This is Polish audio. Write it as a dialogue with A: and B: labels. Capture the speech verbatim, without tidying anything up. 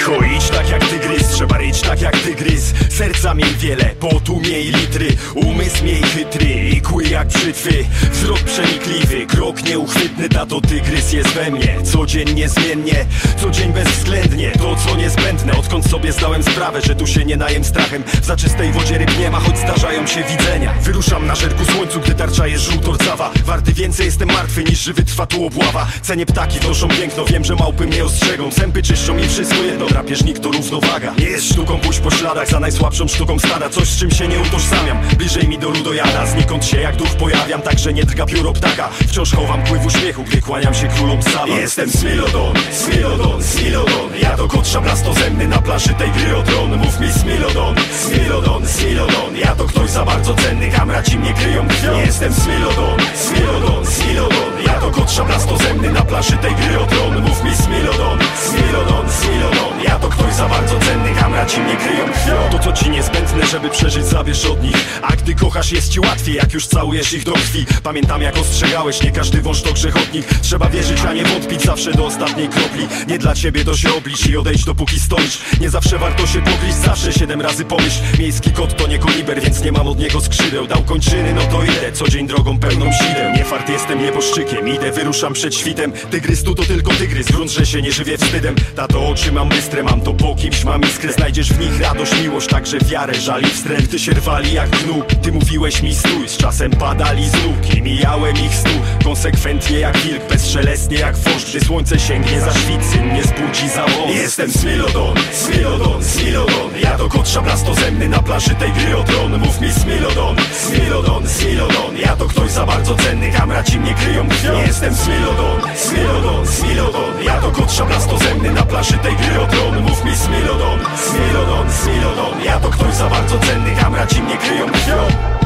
A: Cicho, idź tak jak tygrys, trzeba ryć tak jak tygrys. Serca miej wiele, potu miej litry. Umysł miej chytry i kły jak brzytwy. Wzrok przenikliwy, krok nieuchwytny. Tato tygrys jest we mnie, codziennie zmiennie, co dzień bezwzględnie. To co niezbędne, odkąd sobie zdałem sprawę, że tu się nie najem strachem. W zaczystej wodzie ryb nie ma, choć zdarzają się widzenia. Wyruszam na żerku słońcu, gdy tarcza jest żółto-rdzawa. Warty więcej jestem martwy niż żywy, trwa tu obława. Cenię ptaki, wnoszą piękno, wiem, że małpy mnie ostrzegą. Zęby czyszczą i wszystko jedno, drapieżnik to równowaga. Nie jest sztuką pójść po śladach za najsłabszą sztuką stada. Coś z czym się nie utożsamiam, bliżej mi do ludojada. Znikąd się jak duch pojawiam, także nie drga pióro ptaka. Wciąż chowam pływ uśmiechu, gdy kłaniam się królom sawan. Jestem Smilodon, Smilodon, Smilodon. Ja to kot szablastozemny na plaży tej gry o tron. Mów mi Smilodon, Smilodon, Smilodon. Ja to ktoś za bardzo cenny, kamraci mnie kryją krwią. Jestem Smilodon, Smilodon, Smilodon. Ja to kot szablastozemny na plaży tej gry o tron. Mów mi Smilodon, Smilodon, Smilodon. Ja to ktoś za bardzo cenny, kamraci mnie kryją krwią. To co ci niezbędne, żeby przeżyć, zabierz od nich. A gdy kochasz, jest ci łatwiej, jak już całujesz ich do krwi. Pamiętam jak ostrzegałeś, nie każdy wąż to grzechotnik. Trzeba wierzyć, a nie wątpić, zawsze do ostatniej kropli. Nie dla ciebie to się oblicz i odejdź dopóki stoisz. Nie zawsze warto się pokryć, zawsze siedem razy pomyśl. Miejski kot to nie koliber, więc nie mam od niego skrzydeł. Dał kończyny, no to idę, co dzień drogą pełną sideł. Nie fart jestem nieboszczykiem, idę, wyruszam przed świtem. Tygrys tu to tylko tygrys, grunt, że się nie żywię wstydem. Tato oczy mam bystre, mam to po kimś, mam iskrę. Znajdziesz w nich radość, miłość, także wiarę, żal i wstręt. Ty się rwali jak gnój, ty mówiłeś mi stój. Z czasem padali z nóg i mijałem ich stół. Konsekwentnie jak wilk, bezszelestnie jak wąż. Gdy słońce sięgnie za szwicy, mnie zbudzi za wąs. Jestem Smilodon, Smilodon, Smilodon. Ja to kot szablastozemny na plaży tej gry o tron. Mów mi Smilodon, Smilodon, Smilodon. Ja to ktoś za bardzo cenny, kamraci mnie kryją krwią. Jestem Smilodon, Smilodon, Smilodon. Ja to kot szablastozemny na plaży tej gry o tron. Mów mi Smilodon, Smilodon, Smilodon. Ja to ktoś za bardzo cenny, kamraci mnie kryją krwią.